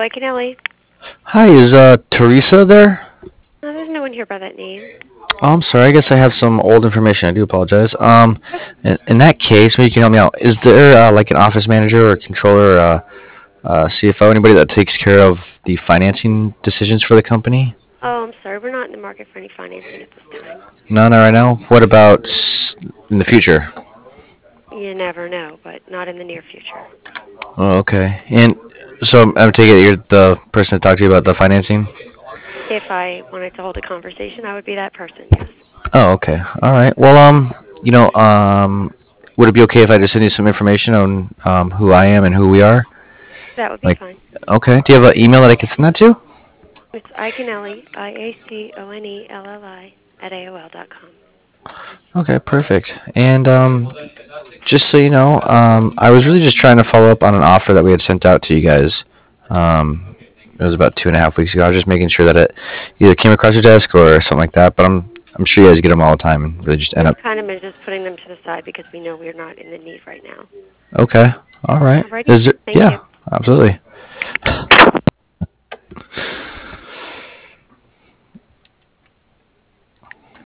Iconelli. Hi, is Teresa there? No, there's no one here by that name. Oh, I'm sorry. I guess I have some old information. I do apologize. Nope. In that case, maybe you can help me out. Is there like an office manager or controller, CFO, anybody that takes care of the financing decisions for the company? Oh, I'm sorry. We're not in the market for any financing at this time. No, not right now. What about in the future? You never know, but not in the near future. Oh, okay. And so I'm taking it you're the person to talk to you about the financing. If I wanted to hold a conversation, I would be that person, yes. Oh, okay. All right. Well, you know, would it be okay if I just send you some information on who I am and who we are? That would be Like, fine. okay. Do you have an email that I can send that to? It's Iconelli, IACONELLI, at AOL.com. Okay, perfect. And just so you know, I was really just trying to follow up on an offer that we had sent out to you guys. It was about 2.5 weeks ago. I was just making sure that it either came across your desk or something like that. But I'm sure you guys get them all the time and really just end We've up. kind of been just putting them to the side because we know we're not in the need right now. Okay. All right. Alrighty. Is there? Thank you. Yeah. Absolutely.